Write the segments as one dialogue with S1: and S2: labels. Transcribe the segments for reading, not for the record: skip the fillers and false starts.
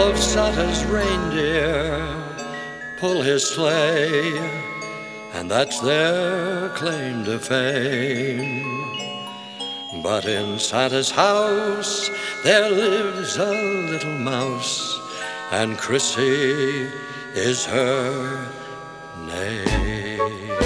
S1: of Santa's reindeer pull his sleigh, and that's their claim to fame. But in Santa's house there lives a little mouse, and Chrissy is her name.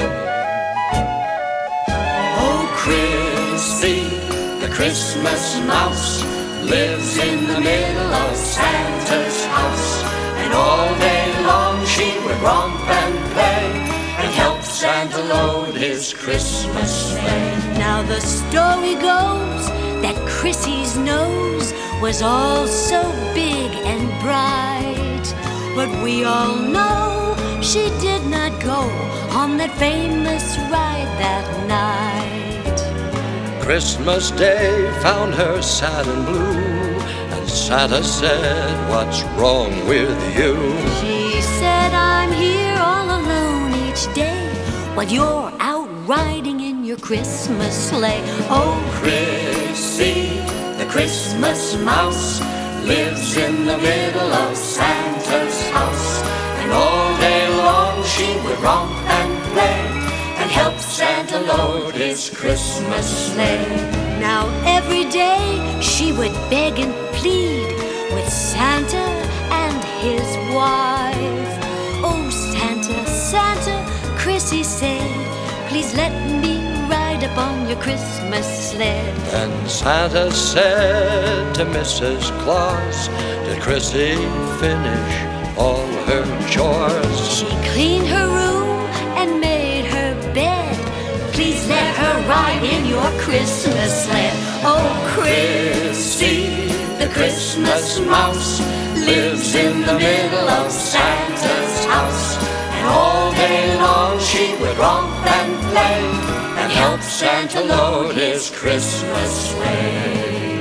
S2: Oh, Chrissy, the Christmas mouse, lives in the middle of Santa's house, and all day long she would romp and play and help Santa load his Christmas sleigh.
S3: Now the story goes that Chrissy's nose was all so big and bright, but we all know she did not go on that famous ride that night.
S1: Christmas Day found her sad and blue, and Santa said, "What's wrong with you?"
S3: She said, "I'm here all alone each day while you're out riding in your Christmas sleigh." Oh,
S2: Chrissy, the Christmas mouse, lives in the middle of Santa's house, and all day long she would romp and play and help Santa load his Christmas sleigh.
S3: now every day she would beg and plead with Santa and his wife. "Oh, Santa, Santa," Chrissy said, "please let me ride up on your Christmas sled."
S1: Then Santa said to Mrs. Claus, "Did Chrissy finish all her chores?"
S3: She cleaned her room and made her bed. "Please let her ride in your Christmas sled." Oh,
S2: Chrissy, the Christmas mouse, lives in the middle of Santa's house, and all day long she would romp and play and help Santa load his Christmas sleigh.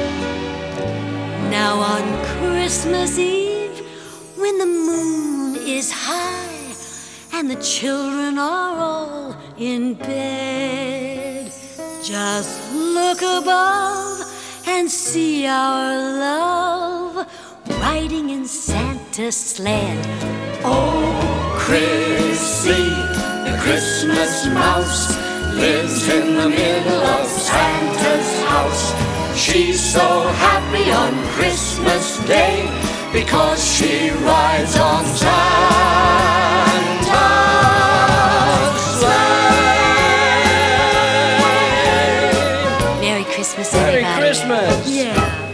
S3: Now on Christmas Eve, when the moon is high and the children are all in bed, just look above and see our love riding in Santa's sled.
S2: Oh, Chrissy, the Christmas mouse, lives in the middle of Santa's house. She's so happy on Christmas Day because she rides on Santa's sleigh.
S3: Merry Christmas,
S1: Merry
S3: everybody.
S1: Christmas!
S3: Yeah.